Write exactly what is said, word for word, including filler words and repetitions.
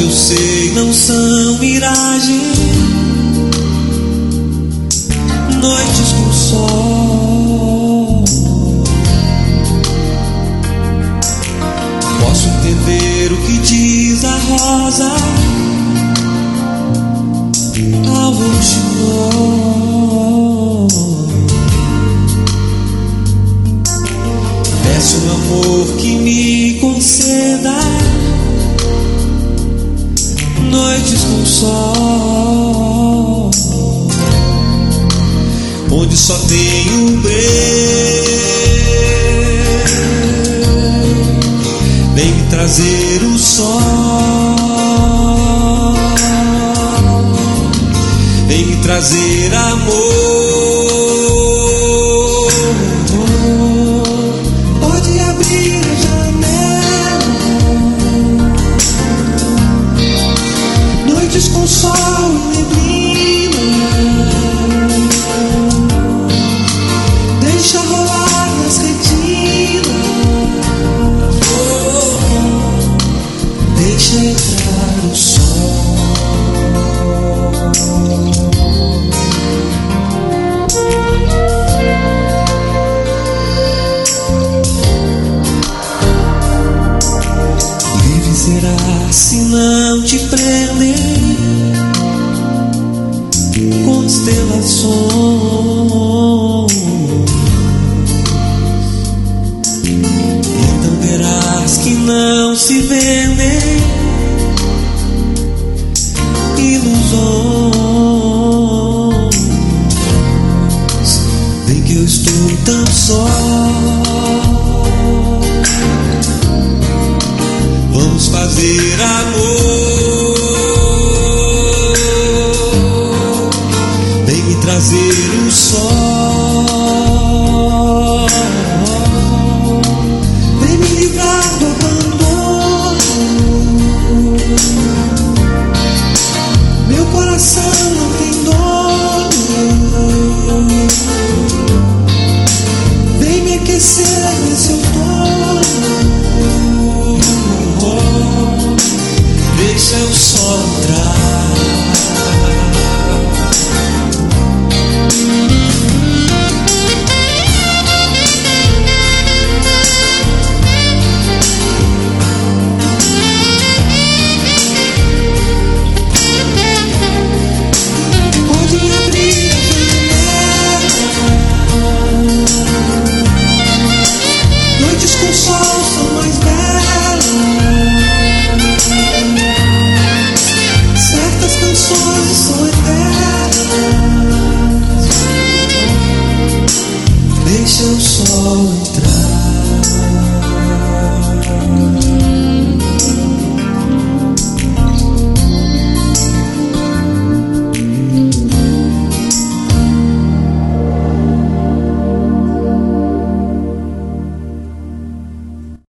eu sei não são miragem, noites com sol. Posso entender o que diz a rosa ao roxinol. Peço um amor que me conceda noites com sol, onde só tenho breu. Vem me trazer o sol, vem me trazer amor. Pode abrir a janela, noites com sol e neblina. Deixa rolar nas retinas, deixa entrar o sol. Livre será se não te prender constelações. Então verás que não se vendem ilusões. Vem que eu estou tão só. Vamos fazer amor.